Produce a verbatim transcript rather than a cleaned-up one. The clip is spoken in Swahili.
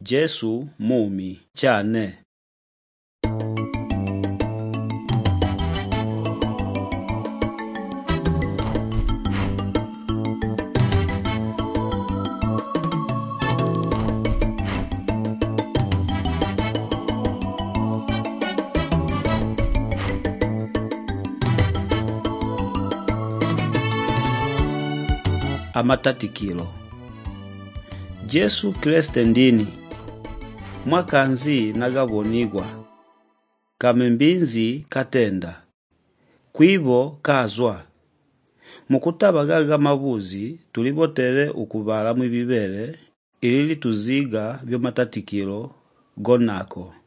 Jesu mumi chane. Amatatikilo. Jesu Kriste ndini mwakanzi nagabonigwa kamembinzi katenda kwibo kazwa mukutabaga mabuzi tulibotere ukubala mwibibere ilili tuziga byo matatikilo gonako.